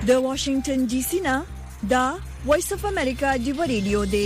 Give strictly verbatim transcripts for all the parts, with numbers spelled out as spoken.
د واشنگټن ډي سي نه دا وایس اف امریکا دی ریډیو دی.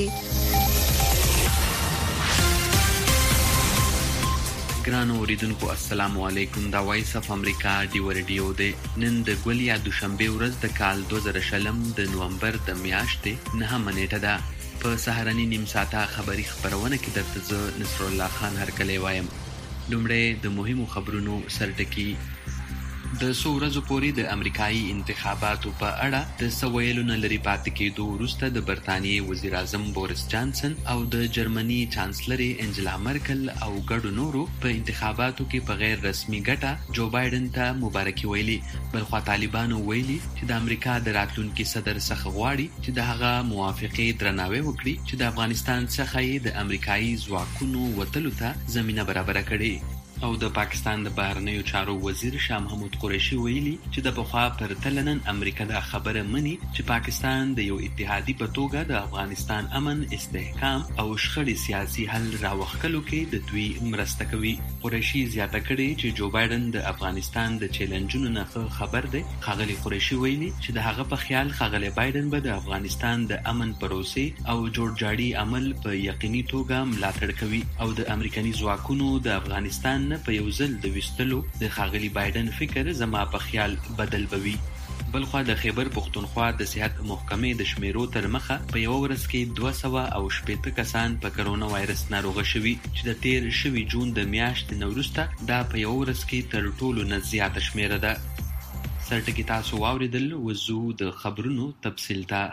ګرانو اوریدونکو السلام علیکم. دا وایس اف امریکا دی ریډیو دی. نن د ګولیا دوشنبه ورځ د کال دوه زره شلم د نومبر د میاشتې نهمه نیټه ده. په سهارني نیم ساعته خبری خبرونه کې درته زه نصر الله خان هرکلی وایم. لومړی د مهمو خبرونو سرټکی. د څو ورځو پورې د امریکایي انتخاباتو په اړه د څه ویلو نه لرې پاتې کېدو وروسته د برطانیې وزیر اعظم بوریس جانسن او د جرمني چانسلري انجلا مرکل او ګډو نورو په انتخاباتو کې په غیر رسمي ګټه جو بایدن ته مبارکي ویلي. بلخوا طالبانو ویلي چې د امریکا د راتلونکي صدر څخه غواړي چې د هغه موافقې درناوی وکړي چې د افغانستان څخه یې د امریکایي ځواکونو وتلو ته زمینه برابره کړي. او د پاکستان د بهرنیو چارو وزیر شاه محمود قریشي ویلي چې د پخوا پرتله نن امریکا دا خبره مني چې پاکستان د یو اتحادي په توګه د افغانستان امن، استحکام او شخړې سیاسي حل راوښکلو کې د دوی مرسته کوي. قریشي زیاته کړې چې جو بایدن د افغانستان د چیلنجونو نه خبر دی. ښاغلي قریشي ویلي چې د هغه په خیال ښاغلی بایدن به د افغانستان د امن پروسې او جوړجاړي عمل په یقیني توګه ملاتړ کوي او د امریکایي ځواکونو د افغانستان په یو ځل د وستلو د ښاغلي بایدن فکر زما په خیال بدل بوي. بلخوا د خیبر پښتونخوا د صحت محکمې د شمیرو تر مخه په یو ورځ کې دوه سوه او شپېته کسان په کرونا وایرس ناروغه شوي چې د تیر شوي جون د میاشتې نه وروسته دا په یو ورځ کې تر ټولو نه زیاته شمیره ده. سرټکي تاسو واوریدل، وزو د خبرونو تفصیل ته.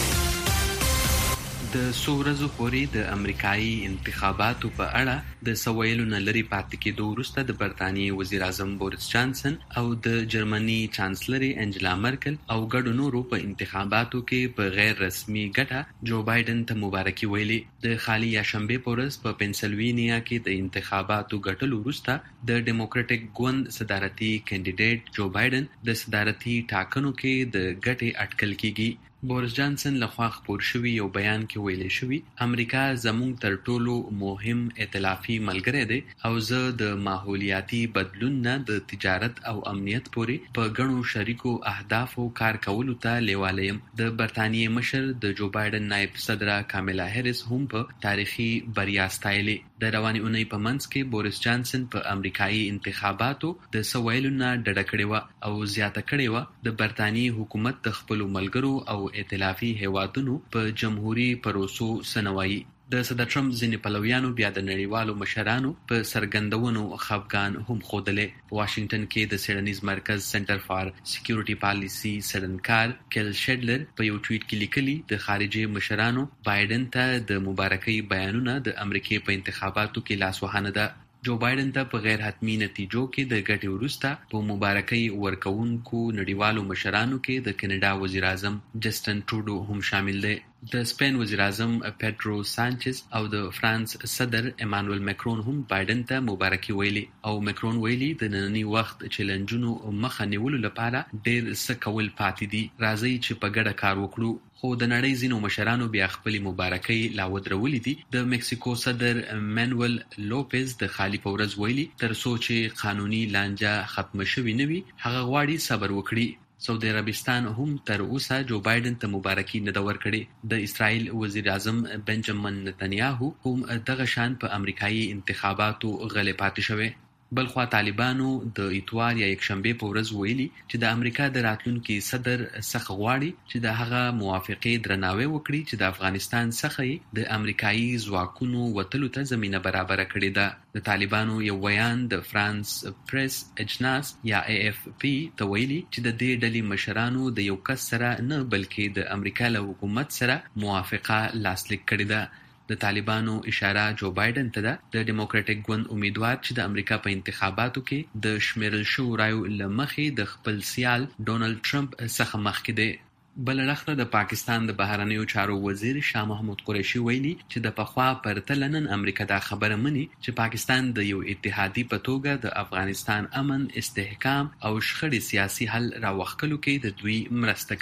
د څو ورځو پورې د امریکایي انتخاباتو په اړه د څه ویلو نه لرې پاتې کېدو وروسته د برطانیې وزیر اعظم بوریس جانسن او د جرمني چانسلري انجلا مرکل او ګډو نورو په انتخاباتو کې په غیر رسمي ګټه جو بایدن ته مبارکي ویلي. د خالي یاشنبې په ورځ په پنسلوینیا کې د انتخاباتو ګټلو وروسته د ډیموکراټک ګوند صدارتي کینډیډیټ جو بایدن د صدارتي ټاکنو کې د ګټې اټکل کیږي. بوریس جانسن لخوا خپور شوي یو بیان کې ویلي شوي امریکا زموږ تر ټولو مهم ائتلافي ملګری دی او زه د ماحولیاتي بدلون نه د تجارت او امنیت پورې په ګڼو شریکو اهدافو کار کولو ته لیواله یم. د برطانیې مشر د جو بایدن نایب صدره کاملا هریس هم په تاریخي بریا ستایلې. د روانې اونۍ په منځ کې بوریس جانسن په امریکایي انتخاباتو د څه ویلو نه ډډه کړې وه او زیاته کړې وه د برطانیې حکومت د خپلو ملګرو او ائتلافي هیوادونو په جمهوری پروسو سنوي. د صدر ټرمپ ځینې پلویانو بیا د نړیوالو مشرانو په سرګندونو خفګان هم ښودلې. په واشنگټن کې د څیړنیز مرکز سنټر فار سکیورټي پالیسي څیړنکار کیل شیډلر په یو ټویټ کې لیکلي د خارجي مشرانو بایدن ته د مبارکۍ بیانونه د امریکې په انتخاباتو کې لاسوهنه ده. جو بایدن ته په غیر حتمی نتیجو کې د ګټې وروسته په مبارکۍ ورکوونکو نړیوالو مشرانو کې د کینیډا وزیر اعظم جسټن ټروډو هم شامل دی. د سپین وزیر اعظم پیډرو سانچز او د فرانس صدر امانوئل مکرون هم بایدن ته مبارکي ویلي او مکرون ویلي د ننني وخت چیلنجونو مخه نیولو لپاره ډېر څه کول پاتې دي. راځئ چې په ګډه کار وکړو. خو د نړۍ ځینو مشرانو بیا خپلې مبارکۍ لا ودرولې دي. د مکسیکو صدر مانوئل لوپز د خالي په ورځ ویلي تر څو چې قانوني لانجه ختمه شوې نه وي هغه غواړي صبر وکړي. سعودي عربستان هم تر اوسه جو بایدن ته مبارکي نه ده ورکړې. د اسرائیل وزیر اعظم بنجامین نتنیاهو هم دغه شان په امریکایي انتخاباتو غلې پاتې شوی. بلخوا طالبانو د اتوار یا یکشنبې په ورځ ویلي چې د امریکا د راتلونکي صدر څخه غواړي چې د هغه موافقې درناوی وکړي چې د افغانستان څخه یې د امریکایي ځواکونو وتلو ته زمینه برابره کړې ده. د طالبانو یو ویان د فرانس پریس اجناس یا ای اف پی ته ویلي چې د دې ډلې مشرانو د یو کس سره نه بلکې د امریکا له حکومت سره موافقه لاسلیک کړې ده. د طالبانو اشاره جو بایدن ته ده. د ډیموکراټک ګوند امیدوار چې د امریکا په انتخاباتو کې د شمیرل شوو رایو له مخې د خپل سیال ډونالډ ټرمپ څخه مخکې دی. بل اړخ د پاکستان د بهرنیو چارو وزیر شاه محمود قریشي ویلي چې د پخوا پرتله نن امریکا دا خبره مني چې پاکستان د یو اتحادي په توګه د افغانستان امن، استحکام او شخړې سیاسي حل راوښکلو کې د دوی مرسته کوي.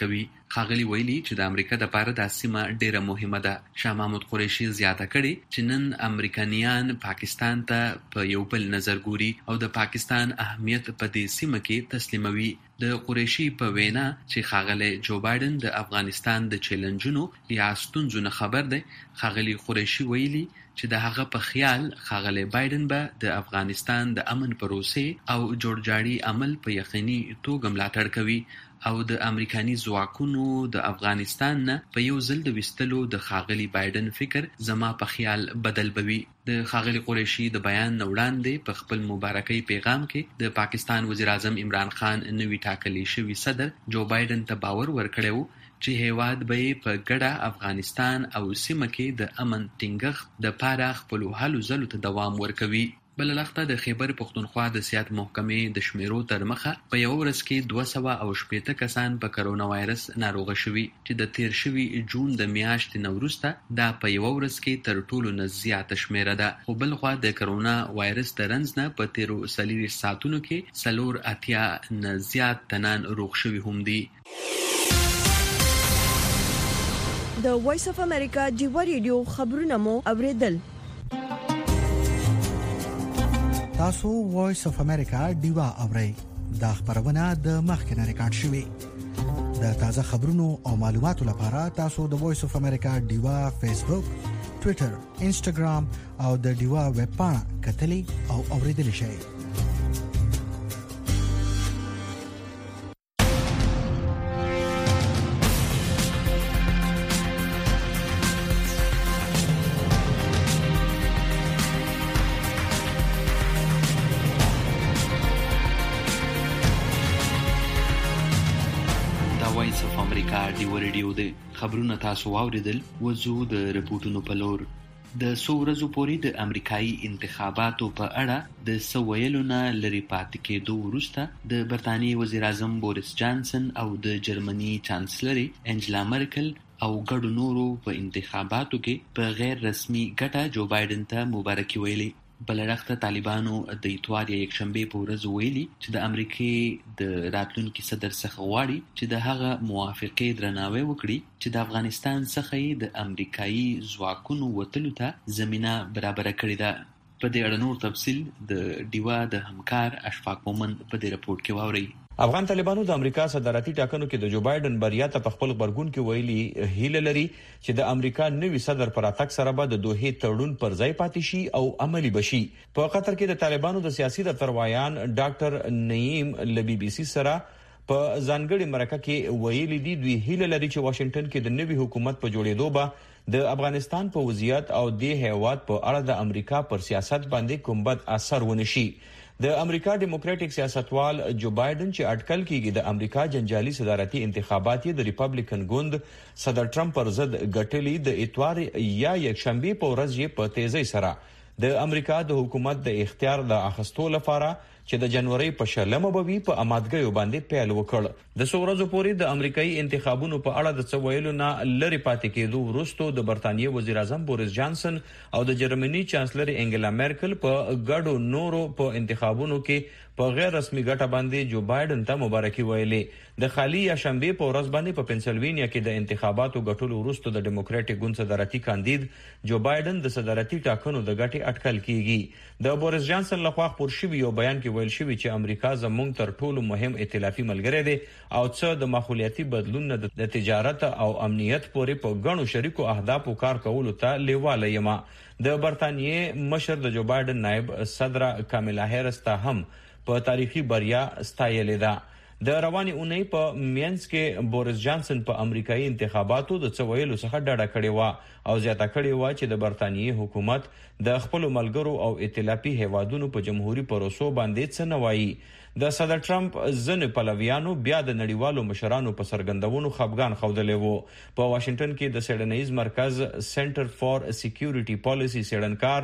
ښاغلي ویلي چې د امریکا لپاره دا سیمه ډیره مهمه ده. شاه محمود قریشي زیاته کړې چې نن امریکایان پاکستان ته په یو بل نظر ګوري او د پاکستان اهمیت په دې سیمه کې تسلیموي. د قریشي په وینا چې ښاغلی جو بایدن د افغانستان د چیلنجونو یا ستونزو نه خبر دی. ښاغلي قریشي ویلي چې د هغه په خیال ښاغلی بایدن به د افغانستان د امن پروسې او جوړجاړي عمل په یقیني توګه ملاتړ کوي او د امریکایي ځواکونو د افغانستان نه په یو ځل د ویستلو د ښاغلي بایدن فکر زما په خیال بدل بوي. د ښاغلي قریشي د بیان نه وړاندې په خپل مبارکۍ پیغام کې د پاکستان وزیر اعظم عمران خان نوي ټاکلی شوي صدر جو بایدن ته باور ورکړی و چې هیواد به په ګډه افغانستان او سیمه کې د امن ټینګښت د پاره خپلو هلو ځلو ته دوام ورکوي. بله لخته د خیبر پښتونخوا د صحت محکمې د شمیرو تر مخه په یو ورځ کې دوه سوه او شپېته کسان په کرونا وایرس ناروغه شوي چې د تیر شوي جون د میاشتې نه وروسته دا په یو ورځ کې تر ټولو نه زیاته شمیره ده. خو بل خوا د کرونا وایرس د رنځ نه په تیرو څلوېښت ساعتونو کې څلور اتیا نه زیات تنان روغ شوي هم دي. د وایس اف امریکا ډیوا ریډیو خبرونه مو اوریدل. تاسو وایس اف امریکا ډیوا اورئ. دا خبرونه د مخکنه ریکارډ شوې. د تازه خبرونو او معلوماتو لپاره تاسو د وایس اف امریکا ډیوا فیسبوک، ټوئیټر، انسټاګرام او د ډیوا ویب پاڼه کتلی او اوریدل شئ. ډیوا ریډیو د خبرونه تاسو واوریدل. وځو د رپورټونو په لور. د څو ورځو پورې د امریکایي انتخاباتو په اړه د څه ویلو نه لرې پاتې کېدو وروسته د برطانیې وزیر اعظم بوریس جانسن او د جرمني چانسلري انجلا مرکل او ګډو نورو په انتخاباتو کې په غیر رسمي ګټه جو بایدن ته مبارکي ویلي. بلرخته طالبانو د اتوار یا یکشنبه په ورځ ویلي چې د امریکای د راتلونکي صدر څخه غواړي چې د هغه موافقې درناوی وکړي چې د افغانستان څخه د امریکایي ځواکونو وتلو ته زمينه برابر کړې ده. په دې اړه نور تفصیل د ډیوا د همکار اشفاق مومن په دې رپورت کې واوري. افغان طالبانو د امریکا صدارتي ټاکنو کې د جو بایدن بریا ته په خپل غبرګون کې ویلي هیله لري چې د امریکا نوي صدر پر اتک سره به د دوه تړون پر ځای پاتې شي او عملی بشي. په قطر کې د طالبانو د سیاسي دفتروایان ډاکټر نعیم ل بي بي سي سره په ځانګړي مرکه کې ویلي دي دوی هیله لري چې واشنگټن کې د نوي حکومت په جوړېدو به د افغانستان په وضعیت او د هیواد په اړه د امریکا پر سیاست باندې کوم بد اثر ونشي. د امریکا ډیموکراټک سیاستوال جو بایدن چې اټکل کیږي د امریکا جنجالي صدارتي انتخابات د ریپبلیکن ګوند صدر ټرمپ پر ضد ګټلې د اتوار یا یکشنبه په ورځ یې په تیزی سره د امریکا د حکومت د اختیار د اخستو لپاره چې د جنوري په شلمه به په امادګیو باندې پیل وکړ. د څو ورځو پورې د امریکایي انتخابونو په اړه د څه ویلو نه لرې پاتې کېدو وروسته د برطانیې وزیر اعظم بوریس جانسن او د جرمني چانسلر انګلا مرکل په ګډو نورو په انتخابونو کې په غیر رسمي ګټه باندې جو بایدن ته مبارکي ویلې. د خالي یا شنبه په ورځ باندې په پنسلوینیا کې د انتخاباتو ګټلو وروسته د ډیموکراټک ګوند صدارتي کاندید جو بایدن د صدارتي ټاکنو د ګټې اټکل کیږي. د بوریس جانسن لخوا خپور شوی یو بیان کې ویل شوی چې امریکا زموږ تر ټولو مهم ائتلافي ملګری دی او څه د ماحولیاتي بدلون نه د تجارت او امنیت پورې په غنو شریکو اهدافو کار کولو ته لیواله یم. د برطانیې مشر د جو بایدن نائب صدر کاملا هریس ته هم په تاریخي بریا ستایلې ده. د رواني اونۍ په مینس کې بوریس جانسن په امریکایي انتخاباتو د څویلو څخه ډډه کړې و او زیاته کړې و چې د برطانیې حکومت د خپل ملګرو او ائتلافي هیوادونو په جمهوریت پروسو باندې څه نه وایي. د صدر ټرمپ ځنې پلویانو بیا د نړیوالو مشرانو په سرګندونو خپګان خوده وو. په واشنگټن کې د سیډنیز مرکز سنټر فار سکیورټي پالیسی سیډنکار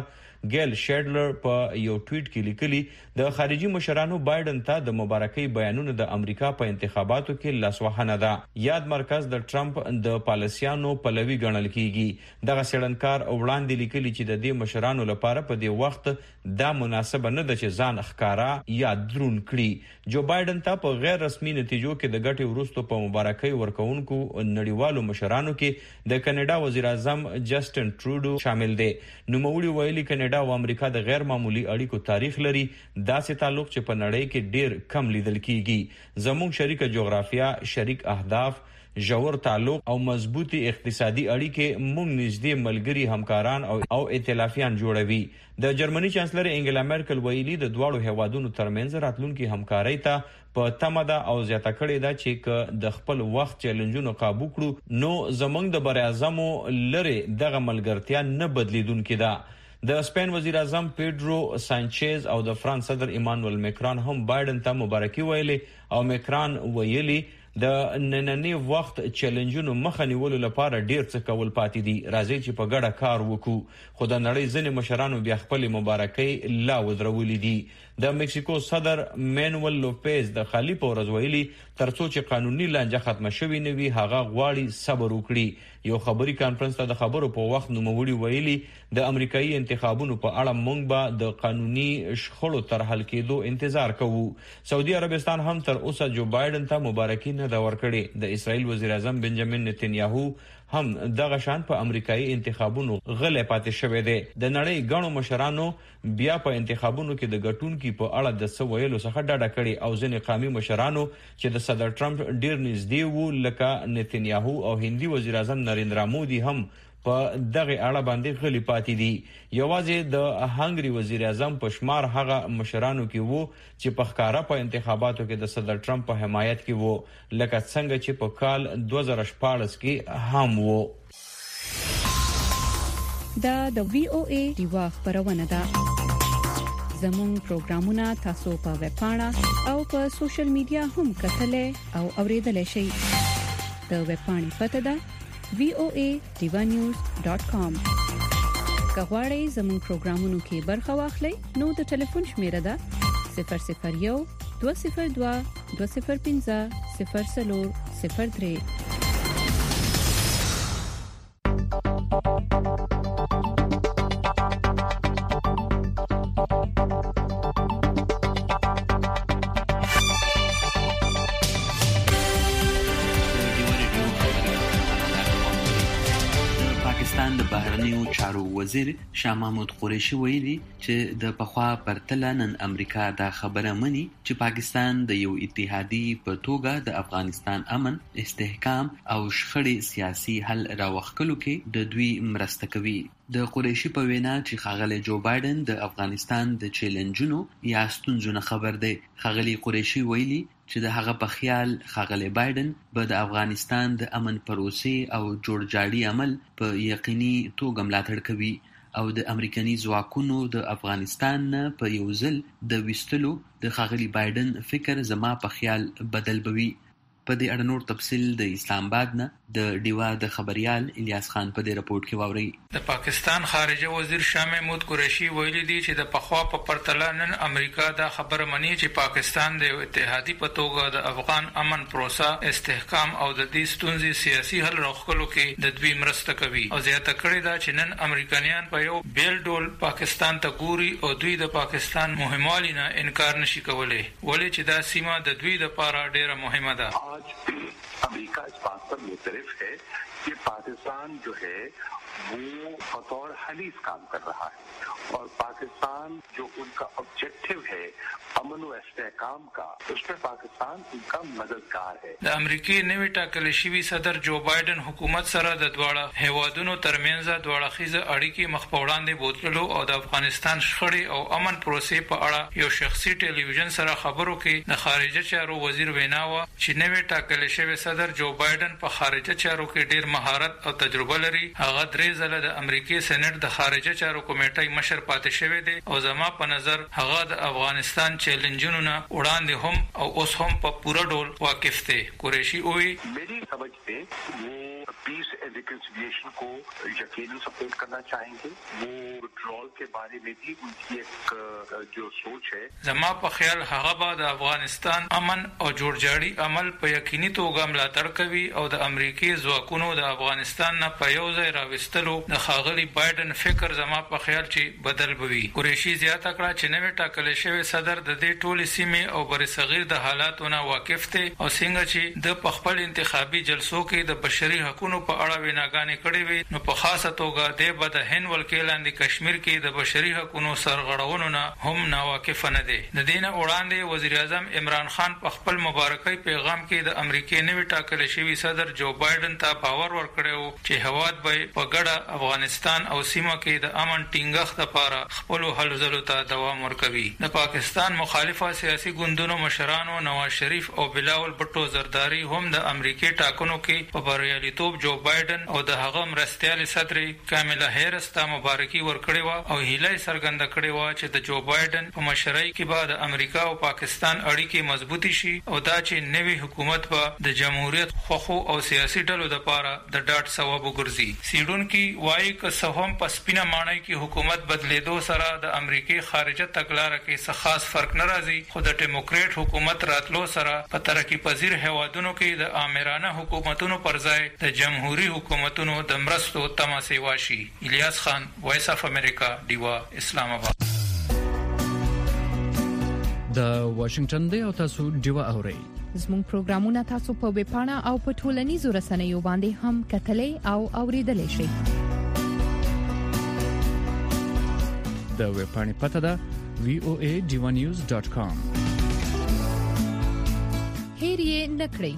ګیل شیډلر په یو ټویټ کې لیکلي د خارجي مشرانو بایدن ته د مبارکۍ بیانونه د امریکا په انتخاباتو کې لاسوهنه ده. یاد مرکز د ټرمپ د پالیسیانو پلوي ګڼل کیږي. دغه سړنکار وړاندې لیکلي چې د دې مشرانو لپاره په دې وخت دا مناسبه نه ده چې ځان ښکارا یا درون کړي. جو بایدن ته په غیر رسمي نتیجو کې د ګټې وروسته په مبارکۍ ورکوونکو نړیوالو مشرانو کې د کاناډا وزیر اعظم جسټن ټروډو شامل دی. نوموړي ویلي کاناډا او امریکا د غیر معمولی اړیکو تاریخ لري، داسې تعلق چې په نړۍ کې ډیر کم لیدل کیږي. زموږ شریک جغرافیا، شریک اهداف، ژور تعلق او مضبوطی اقتصادي اړیکې موږ نږدې ملګري، همکاران او او ائتلافیان جوړوي. د جرمني چانسلر انګلا مرکل ویلي د دواړو هیوادونو ترمنځ راتلونکي همکارۍ ته په تمه ده او زیاته کړې ده چې د خپل وخت چیلنجونو قابو کړو نو زمونږ د بر اعظمو لري دغه ملګرتیا نه بدلیدونکې ده. د سپین وزیر اعظم پیډرو سانچز او د فرانس صدر ایمانوئل میکران هم بایدن ته مبارکي ویلې او میکران ویلي د نننی وخت چیلنجونو مخه نیولو لپاره ډیر څه کول پاتې دي. راځي چې په ګډه کار وکړو. خو د نړۍ ځینې مشرانو بیا خپل مبارکۍ لا ودرولې دي. د مکسیکو صدر مانوئل لوپیز د خالی په ورځ ویلي ترڅو چې قانوني لانجه ختمه شوي نه وي هغه غواړي صبر وکړي. یو خبري کانفرنس ته د خبرو په وخت نوموړي ویلي د امریکایي انتخابونو په اړه موږ به د قانوني شخړو تر حل کېدو انتظار کوو. سعودي عربستان هم تر اوسه جو بایدن ته مبارکي نه دا ورکړي. د اسرائیل وزیر اعظم بنجامین نتنیاهو هم دغه شان په امریکایي انتخابونو غلې پاتې شوې ده. د نړۍ غنو مشرانو بیا په انتخابونو کې د ګټونکو په اړه د څه ویلو څخه ډډه کړې او ځینې قومي مشرانو چې د صدر ټرمپ ډیر نږدې وو لکه نتنیاهو او هندي وزیر اعظم نریندرا مودي هم په دغه اړه باندې غلي پاتې دي. یوازې د هنګري وزیر اعظم په شمار هغه مشرانو کې وو چې په ښکارا په انتخاباتو کې د صدر ټرمپ په حمایت کې وو لکه څنګه چې په کال دوه زره شپاړس کې هم وو. دا د وی او ای دیوا خبرونه ده. زموږ پروګرامونه تاسو په ویب پاڼه او په سوشل میډیا هم کتلای او اوریدلای شئ. د ویب پاڼې پته ده وی او ای دیوا نیوز ډاٹ کام. کغواړئ زموږ پروګرامونو کې برخه واخلئ نو د ټلیفون شمیره ده صفر صفر یو دوه صفر دوه دوه صفر پنځه صفر صفر صفر درې. وزیر شاه محمود قریشي ویلي چې د پخوا پرتله نن امریکا دا خبره مني چې پاکستان د یو اتحادي په توګه د افغانستان امن، استحکام او شخړې سیاسي حل راوښکلو کې د دوی مرسته کوي. د قریشي په وینا چې ښاغلی جو بایدن د افغانستان د چیلنجونو یا ستونزو نه خبر دی. ښاغلی قریشي ویلي چې د هغه په خیال ښاغلی بایدن به د افغانستان د امن پروسې او جوړجاړي عمل په یقیني توګه ملاتړ کوي او د امریکایي ځواکونو د افغانستان نه په یو ځل د ویستلو د ښاغلی بایدن فکر زما په خیال بدل بوي. په دې اړه نور تفصیل د اسلام آباد نه د ډیوا د خبريال الیاس خان په دې رپورت کې واوري. د پاکستان خارجه وزیر شاه محمود قریشي ویلي دی چې د پخوا په پرتله نن امریکا دا خبره مني چې پاکستان د اتحادي په توګه د افغان امن پروسه، استحکام او د دې ستونزې سیاسي حل راوښکلو کې د دوی مرسته کوي او زیاته کړې ده چې نن امریکایان په یو بیل ډول پاکستان ته ګوري او دوی د پاکستان مهموالي نه انکار نشي کولای ولې چې دا سیمه د دوی لپاره ډیره مهمه ده. आज अमेरिका इस बात पर मुतरफ है कि पाकिस्तान जो है वो बतौर हलीफ काम कर रहा है और पाकिस्तान जो उनका ऑब्जेक्टिव है अमन व इस्तेहकाम का, उसमें पाकिस्तान उनका मददगार है. د امریکای نوی ټاکل شوی صدر جو بایدن حکومت سره د دواړه هیوادونو ترمنځ دواړه خیزه اړیکې مخ په وړاندې بوتلو او د افغانستان شخړې او امن پروسې په اړه یو شخصي ټلویزیون سره خبرو کې د خارجه چارو وزیر ویناوه چې نوی ټاکل شوی صدر جو بایدن په خارجه چارو کې ډیر مهارت او تجربه لري. هغه درې ځله د امریکای سېنات د خارجه چارو کمیټې مشر پاتې شوی دی او زما په نظر هغه د افغانستان چیلنجونو نه وړاندې هم او اوس هم په پوره ډول واقف دی. قریشي وی मेरी समझ में वो पीस एंड रिकंसिलिएशन को यकीनन सपोर्ट करना चाहेंगे। वो विड्रॉल के बारे में भी उनकी एक जो सोच है। زما په خیال هغه به د افغانستان امن او جوړجاړي عمل په یقیني توګه ملاتړ کوي او د امریکای ځواکونو د افغانستان نه په یو ځای راوستلو د خاغلی بایدن فکر زما په خیال چې بدل بوي. قریشي زیاته کړه چې نوې ټاکل شوی صدر د دې ټولې سیمې او برصغیر د حالاتونو واقف دی او څنګه چې د خپل انتخابي جلسو کې د بشري حقوقو په اړه ویناګانې کړې وي نو په خاصه توګه د بد هند ولکېلاندې کشمیر کې د بشري حقوقو سرغړونو نه هم ناواقف نه دي. د دینه وړاندې وزیر اعظم عمران خان په خپل مبارکۍ پیغام کې د امریکای نوې ټاکل شوی صدر جو بایدن ته باور ورکړی چې هواد به په ګډه افغانستان او سیمه کې د امن ټینګښت لپاره خپل هلو ځلو ته دوام ورکوي. د پاکستان مخالفه سیاسي ګوندونو مشرانو نواز شریف او بلاول بټو زرداری هم د امریکای ټاکنو کې په بریالیتوب جو بایدن او د هغه مرستیال صدر کاملا هریس ته مبارکي ورکړې و او هیله څرګنده کړې و چې د جو بایدن په مشرۍ کې به د امریکا او پاکستان اړیکې مضبوطی شي او دا چې نوی حکومت به د جمهوریت خوخو او سیاسي ډلو لپاره د ډاټ ثواب وګرځي. سیډونکي وایي که سهم په سپینه مانای کې حکومت بدلیدو سره د امریکای خارجه تګلارې کې څه خاص فرق نه راځي خو د ډیموکریټ حکومت راتلو سره په ترقی پذیر هیوادونو کې د آمرانه حکومتونو پر ځای د جمهوریت حکومتونو د مرستو تماسي واشي. الیاس خان، وایس اف امریکا، دیوا، اسلام آباد. د واشنگټن دی او تاسو دیوا اورئ. زموږ پروګرامونه تاسو په ویب پاڼه او په ټولنیزو رسنیو باندې هم کتلې او اوریدلای شئ. د ویب پاڼې پته ده وی او ای ډیوا نیوز ډاٹ کام. هیر یې نکړئ.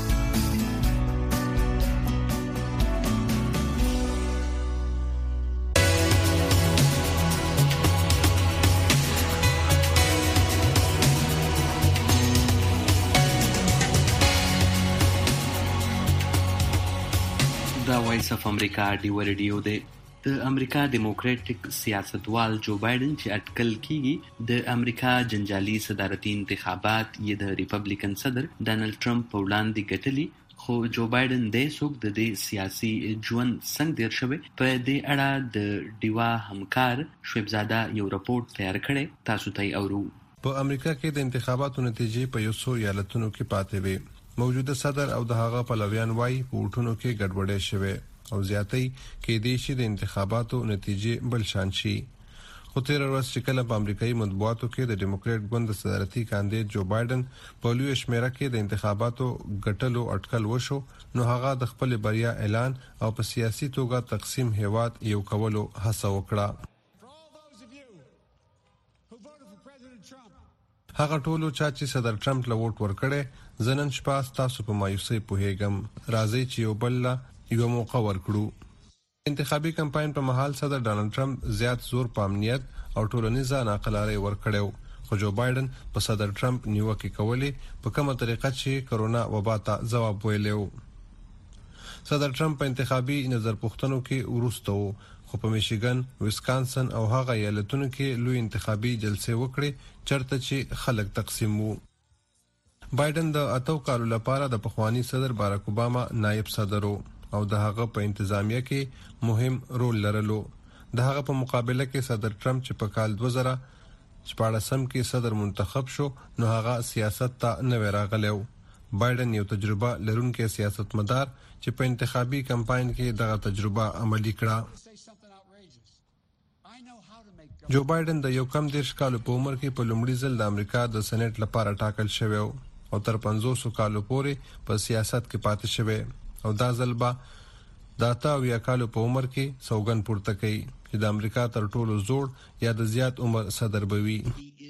دا وایس اف امریکا ډیو ریډیو دی. د امریکا ډیموکراټک سیاستوال جو بایدن چې اټکل کیږي د امریکا جنجالي صدارتي انتخابات یې د ریپبلیکن صدر ډانلډ ټرمپ په وړاندې ګټلي خو جو بایدن د څوک د دې سیاسي ژوند څنګه تیر شوی په دې اړه د ډیوا همکار شعیب زاده یو راپورټ تیار کړی. تاسو ته اورو. په امریکا کې د انتخاباتو نتیجې په یو څو ایالتونو کې پاتې وي. موجوده صدر او د هغه پلویان وايي په وټونو کې ګډوډي شوه او زیاتې کې د شي د انتخاباتو نتیجې بل شان شي. خو تیر ورځ چې کله په امریکایي مطبوعاتو کې د ډیموکراټ ګوند صدارتي کاندید جو بایدن په لوی شمیره کې د انتخاباتو ګټلو اټکل وشو نو هغه د خپل بریا اعلان او په سیاسي توګه تقسیم هیواد یو کولو هڅه وکړه. هغه ټولو چې صدر ټرمپ له ووټ ورکړي زنن شپه تاسو په مایوسۍ پوهیږم راځي چې یو بل یو موقع ورکړو. انتخابي کمپاین په محل صدر ډانلډ ټرمپ زیات زور په امنیت او ټولنیزه ناقلاري ورکړو خو جو بایدن په صدر ټرمپ نیوکه کولی په کومه طریقه چې کرونا وبا ته جواب ویلو. صدر ټرمپ په انتخابي نظر پوښتنو کې ورسته خو په میشیګن، ویسکانسن او هغه ایالتونو کې لوی انتخابي جلسې وکړي چرته چې خلک تقسیم وو. بایدن د اتو کالو لپاره د پخوانی صدر باراک اوباما نائب صدر او د هغه په انتظامیه کې مهم رول لرلو. د هغه په مقابله کې صدر ټرمپ چې په کال دوه زره شپږم کې صدر منتخب شو نو هغه سیاست ته نه راغلیو. بایدن یو تجربه لرونکي سیاستمدار چې په انتخابي کمپاین کې دغه تجربه عملی کړه. جو بایدن د یو کم دیرش کالو په عمر کې په لومړي ځل د امریکا د سېنات لپاره ټاکل شوی او تر پنځوس کالو پورې په سیاست کې پاتې شوی او دا ځل به د اته اویا کالو په عمر کې سوګن پورته کوي چې د امریکا تر ټولو زوړ یا د زیات عمر صدر بوي.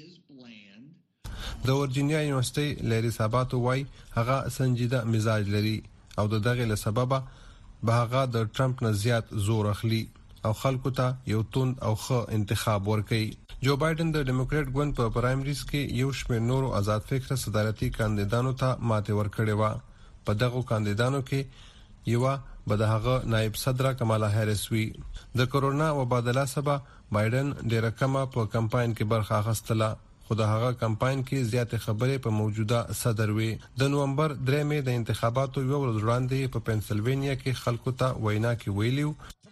د ورجینیا یونیورسيټي لری ساباتو وايي هغه سنجیده مزاج لري او د دغه له سببه به هغه د ټرمپ نه زیات زور اخلي او خلکو ته یو توند او ښه انتخاب ورکړي. جو بایدن د ډیموکراټ ګوند په پرایمریز کې یو شمېر نورو آزاد فکر صدارتي کاندیدانو ته ماته ورکړې و. په دغه کاندیدانو کې یو به د هغه نائب صدر کمالا هریس وی. د کورونا وبا د لاسبه بایدن ډیره کمه په کمپاین کې برخه اخیستله خو د هغه کمپاین کې زیاتې خبرې په موجوده صدر وي. د نومبر درې مې د انتخاباتو یو ورځ وړاندې په پنسلوینیا کې خلکو ته وینا کې ویلیو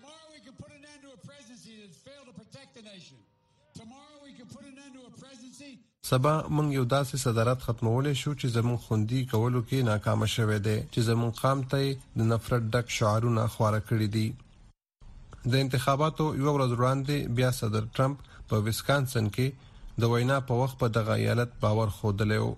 سبا موږ یو داسې صدارت ختمولای شو چې زموږ خوندي کولو کې ناکام شوه دی چې زموږ قام ته د نفرت ډک شعارونه خواره کړی دي. د انتخاباتو یو ورځ وړاندې بیا صدر ټرمپ په ویسکانسن کې د وینا په وخت په دغه ایالت باور خوده و.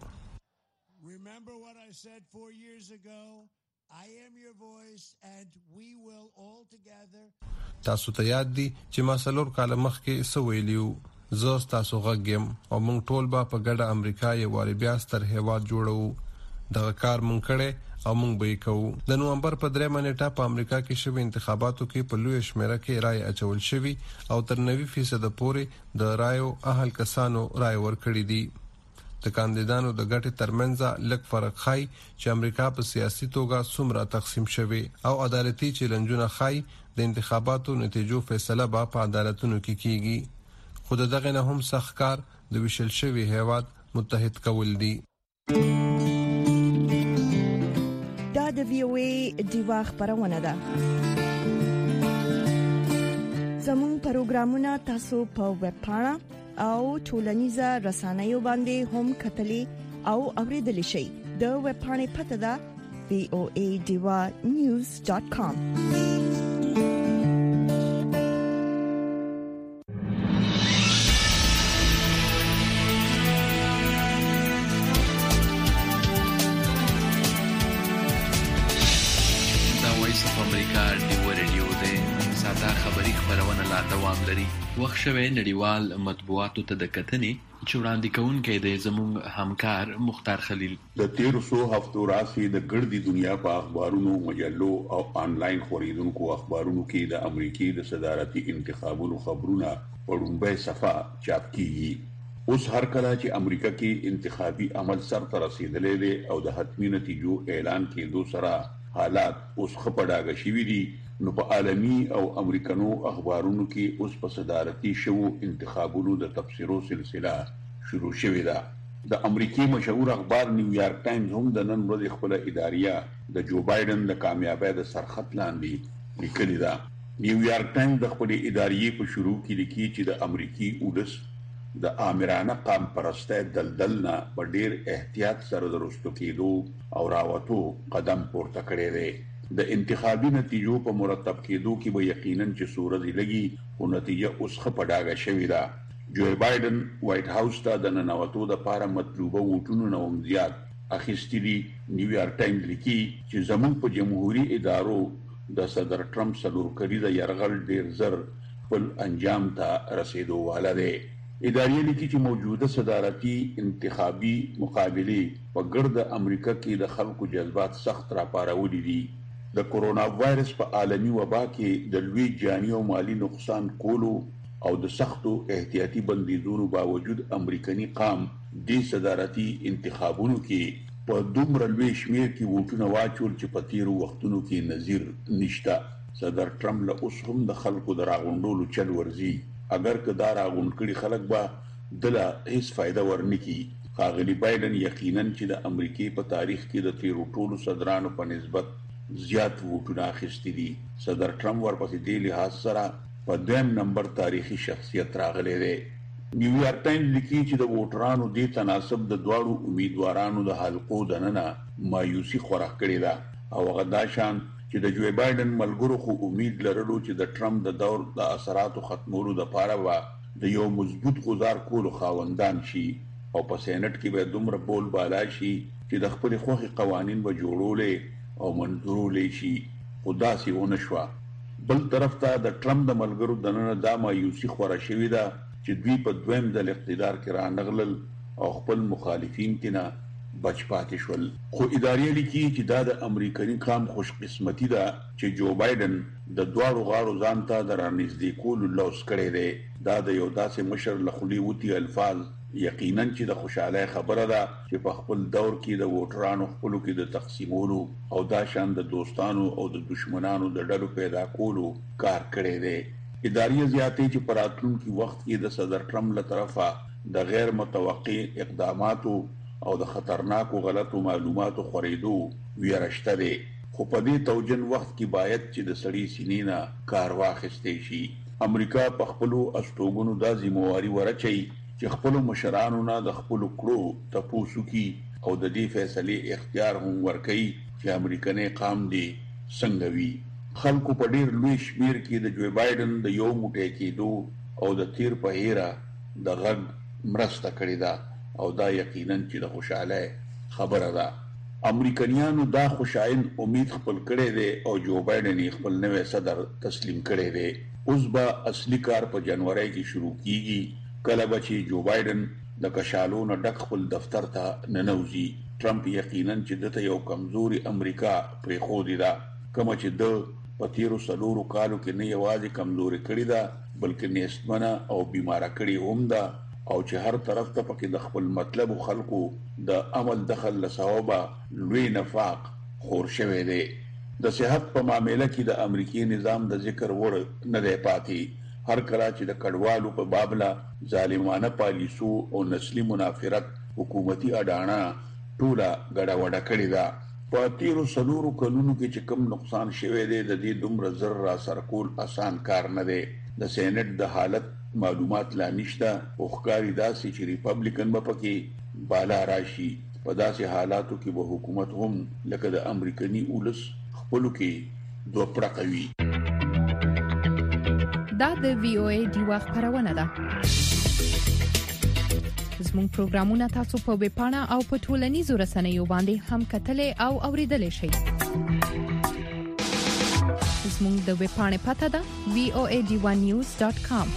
تاسو ته یاد دي چې ما څلور کاله مخکې څه ویلیو، زه ستاسو غږ یم او موږ ټول به په ګډه امریکا یو وارې بیا ستر هیواد جوړو. دغه کار موږ کړی او موږ به یې کوو. د نومبر په درېمه نیټه په امریکا کې شوي انتخاباتو کې په لویه شمېره کې رایې اچول شوي او تر نوي فیصده پورې د رایو اهل کسانو رایې ورکړي دي. د کاندیدانو د ګټې ترمنځ لږ فرق ښایي چې امریکا په سیاسي توګه څومره تقسیم شوي او عدالتي چیلنجونه ښایي د انتخاباتو نتیجو فیصله به په عدالتونو کې کیږي. خو دغه نه هم سخت کار د ویشل شوي هیواد متحد کول دي. دا د وی او ای دیوا خبرونه ده. زموږ پروګرامونه تاسو په ویب پاڼه او ټولنیزه رسنیو باندې هم کتلی او اوریدلی شئ. د ویب پاڼې پته ده وی او ای دیوا نیوز ډاٹ کام. وخت شوه نړیوال مطبوعاتو ته د کتنې چې وړاندې کوونکی دی زموږ همکار مختار خلیل. د تیرو څو هفتو راځي د ګردي دنیا په اخبارونو، مجلو او آنلاین خبرونکو اخبارونو کې د امریکای د صدارتي انتخابونو خبرونه په لومړۍ صفحه چاپ کیږي. اوس هر کله چې امریکا کې انتخابي عمل سرته رسیدلې دی او د حتمی نتیجو اعلان کېدو سره حالات اوس خپړاګه شوي دي، نو په عالمی او امریکانو اخبارونو کې اوس په صدارتي شو انتخابونو د تفسیرو سلسله شروع شوې ده. د امریکای مشهور اخبار نیویارک ټایمز هم د نن ورځې خپل اداریه د جو بایدن د کامیابی د سرخط لاندې لیکلي ده. نیویارک ټایمز د خپل اداریه په شروع کې لیکي چې د امریکای اولس د آمرانه قام پرسته دلدل نه په ډیر احتیاط سره درستو کېدو او راوتو قدم پورته کړی دی. د انتخابي نتیجو په مرتب کېدو کې به یقیناً چې سورزي لګي او نتیجه اوس خپډاګه شوې ده. جو بایدن وایټ هاوس ته د ننوتو د لپاره مطلوبه ووټونو نه هم زیات اخیستي دي. نیویارک ټایمز لیکي چې زموږ په جمهوریت ادارو د صدر ټرمپ څلور کلیزه یرغل ډیر زر خپل انجام ته رسیدو والا دی. ادارې لیکي چې موجوده صدارتي انتخابي مقابله په ګرد امریکا کې د خلکو جذبات سخت راپارولي دي. د کورونا وایرس په عالمي وبا کې د لوی جاني او مالی نقصان کولو او د سختو احتیاطي بندیزونو باوجود امریکایي قام د صدارتي انتخابونو کې په دومره لوی شمیر کې ووټونه واچول چې په تیرو وختونو کې نظیر نشته. صدر ټرمپ له اوس هم د خلکو د راغونډولو چل ورزي، اگر که دا راغونډ کړي خلک به دله هیڅ فائدہ ورنکي. ښاغلي بایدن یقینا چې د امریکای په تاریخ کې د تیرو ټولو صدرانو په نسبت زیات ووټونه اخیستي دي. صدر ټرمپ ورپسې دې لحاظ سره په دویم نمبر تاریخي شخصیت راغلی دی. نیویارک ټایمز لیکي چې د ووټرانو دې تناسب د دواړو امیدوارانو د حلقو دننه مایوسي خوره کړې ده او هغه دا شان چې د جو بایدن ملګرو خو امید لرلو چې د ټرمپ د دور د اثراتو ختمولو لپاره به د یو مضبوط گزار کولو خاوندان شي او په سېنات کې به دومره بول بالا شي چې د خپل خوخي قوانين به جوړولې او منظورولې شي. خو داسې ونه شوه. بل طرف ته د ټرمپ د ملګرو دننه دا مایوسي خوره شوې ده چې دوی په دویم ځل اقتدار کې رانغلل او خپل مخالفین کې نه بچ پاتې شول. خو ادارې لیکي چې دا د امریکایي قام خوش قسمتي ده چې جو بایدن د دواړو غاړو ځان ته د رانږدې کولو لوس کړی دی. دا د یو داسې مشر له خولې وتي الفاظ یقینا چې د خوشاله خبره ده چې په خپل دور کې د ووټرانو خپلو کې د تقسیمولو او دا شان د دوستانو او د دشمنانو د ډلو پیدا کولو کار کړی دی. ادارې زیاتې چې په راتلونکي وخت کې د صدر ټرمپ له طرفه د غیر متوقع اقداماتو او د خطرناکو غلطو معلوماتو خورېدو ویرشته دی. خو په دې توجن وخت کې باید چې د سړي سینې نه کار واخیستی شي. امریکا په خپلو استوګنو دا ذمہواري ورچي چې خپلو مشرانو نه د خپلو کړو تپوس وکړي او د دې فیصلې اختیار هم ورکړي چې امریکني قام دی څنګه وي. خلکو په ډیر لوی شمیر کې د جو بایدن د یو موټی کېدو او د تیر په هیره د غږ مرسته کړې ده او دا یقینا چې د خوشاله خبره ده. امریکایانو دا خوشاین امید خپل کړی دی او جو بایدن خپل نوې صدر تسلیم کړی دی. اوس به اصلي کار په جنوري کې شروع کیږي کله به چې جو بایدن د کشالو نه ډک خپل دفتر ته ننوځي. ټرمپ یقینا چې دته یو کمزوري امریکا پرې خو دی دا کوم چې د په تیرو څلورو کالو کې نه یوازې کمزوري کړې ده بلکې نیستمنه او بیماره کړې هم ده او چې هر طرف ته پکې د خپل مطلب خلکو د عمل دخل له سببه لوی نفاق خور شوی دی. د صحت په معاملې کې د امریکایي نظام د ذکر وړ نه دی پاتې. هر کله چې د کډوالو په بابله ظالمانه پالیسو او نسلی منافرت حکومتي اډانه ټوله ګډوډه کړې ده. په تیرو څلورو کلونو کې چې کوم نقصان شوی دی د دې دومره زر را سرکول آسان کار نه دی. د سینټ د حالت معلومات لا نشته او ښکاري داسې چې ریپبلیکن به پکې بالا راشي. په داسې حالاتو کې به حکومت هم لکه د امریکایي اولس خپلو کې دوه پړقه وي. دا د وی او ای ډیوا خبرونه ده. زموږ پروګرامونه تاسو په ویب پاڼه او په ټولنیزو رسنیو باندې هم کتلې او اوریدلې شئ. زموږ د ویب پاڼې پته ده وی او ای ډی ون نیوز ډاټ کام.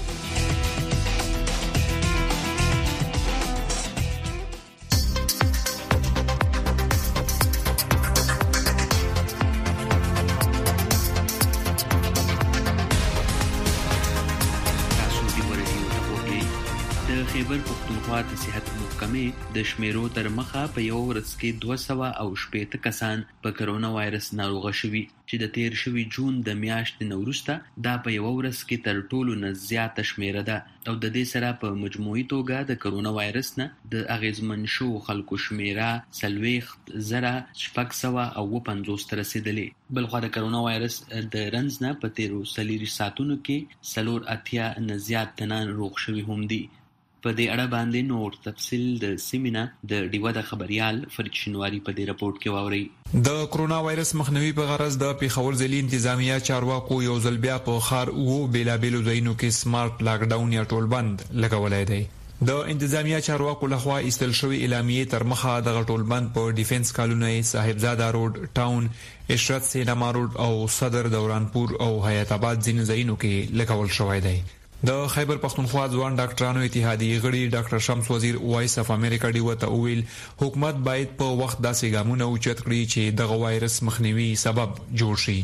خیبر پختونخوا د صحت محکمې د شمیرو تر مخه په یو ورځ کې دوه سوه او شپېته کسان په کرونا وایرس ناروغه شوي چې د تیر شوي جون د میاشتې نه وروسته دا په یو ورځ کې تر ټولو نه زیاته شمیره ده او د دې سره په مجموعي توګه د کرونا وایرس نه د اغیزمن شو خلکو شمیره څلوېښت زره شپږ سوه او اووه پنځوس ته رسېدلې. بلخوا د کرونا وایرس د رنځ نه په تیرو څلېرویشت ساعتونو کې څلور اتیا نه زیات تنان روغ شوي هم دي. په دې اړه باندې نور تفصیل د سیمینا د ډیوا د خبريال فرید شینواری په دې رپورت کې واوري. د کرونا وایرس مخنیوي په غرض د پیښور ضلعي انتظامیه چارواکو یو ځل بیا په خار وو بیلابېلو ځایونو کې سمارټ لاک ډاون یا ټول بند لګولای دی. د انتظامیه چارواکو لخوا ایستل شوی اعلامیه تر مخه د ټول بند په ډیفنس کالونی صاحبزاده روډ ټاون اشرت سینما روډ او صدر دورانپور او حیات آباد ځینو ځایونو کې لګول شوی دی. د خیبر پختونخوا ځوان ډاکټرانو اتحادیې غړي ډاکټر شمس وزیر وایس اف امریکا دی وته ویل حکومت باید په وخت داسې ګامونه اوچت کړي چې دغه وایرس مخنیوي سبب جوړ شي.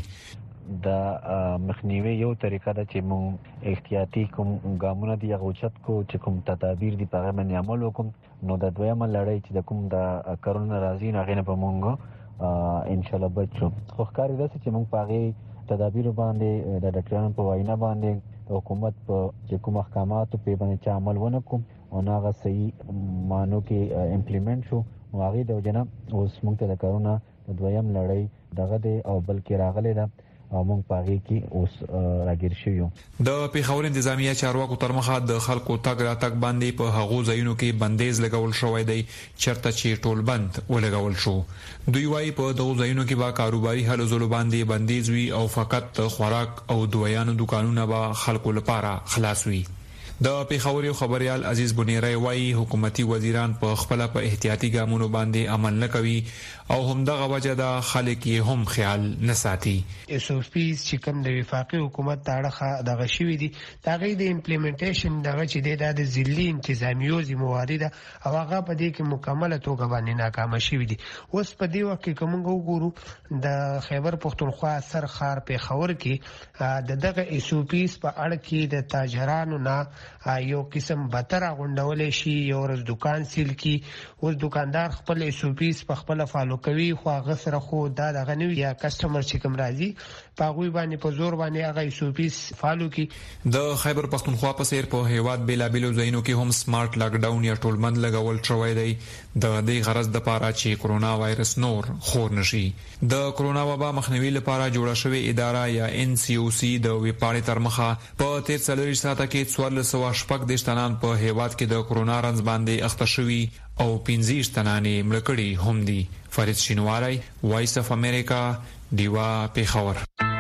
د مخنیوي یو طریقه ده چې موږ احتیاطي کوم ګامونه دی اوچت کو چې کوم تدابیر دی په باندې عمل وکړو. نو د دویمه لړۍ چې د کوم د کرونا راځي نه غنه په مونږ ان شاء الله بچو خو ښکاري ده چې موږ پاغي تدابیر باندې د ډاکټرانو په وینا باندې حکومت په چې کوم احکاماتو په باندې چې عمل ونکوم او هغه صحیح مانو کې امپلیمنٹ شو او هغه د جناب اوس موږ ته د کرونا د دویم لړۍ دغه دی او بلکې راغلی ده او موږ پاره کې اوس راګیر شو. د پیښور انتظامیه چارواکو تر مخه د خلکو تګ راتګ باندې په هغو ځایونو کې بندیز لګول شوی دی چرته چې ټول بند ولګول شو. دوی وايي په دغو ځایونو کې با کاروباري هلو ځلو باندې بندیز وي او فقط خوراک او دویانو دکانونه به خلکو لپاره خلاص وي. د پیښور یو خبريال عزیز بنيري وايي حکومتي وزیران په خپل په احتیاطي ګامونو باندې عمل نه کوي او هم دغه وجه د خلک یې هم خیال نه ساتي. اس او پیز چې کوم د وفاقي حکومت تاړه دغه شوی دي دغه د امپلیمنټیشن دغه چې د ځلي انتظامیو ذمہواری ده او هغه په دې کې مکمله توګه باندې ناکام شوی دي. اوس په دې وخت کې کوم وګورو د خیبر پختونخوا سرخار پیښور کې د دغه اس او پیز په اړه کې د تاجرانو نه یو قسم بتر غونډول شي یو ورځ دکان سیل کی اوس دکاندار خپل سوپیس په خپل فالو کوي خو هغه سره خو دا دغه نو یا کسٹمر چې کوم راځي پاغوي باندې په زور باندې هغه سوپیس فالو کی. د خیبر پختونخوا په سیر په هیواد بیلا بیلو ځایونو کې هم سمارټ لاک ډاون یا ټولمند لګول شوی دی د دې غرض د پاره چې کرونا وایرس نور خور نشي. د کرونا وبا مخنیوي لپاره جوړه شوې اداره یا ان سی او سی د ویپاړې تر مخه په تیر څلور ساعته کې څوارلس سوه شپږ دېرش تنان په هیواد کې د کرونا رنځ باندې اخته شوي او پنځه تنان مړ کړي هم دي. فرید شینواری، وایس اف امریکا، دیوا پیښور.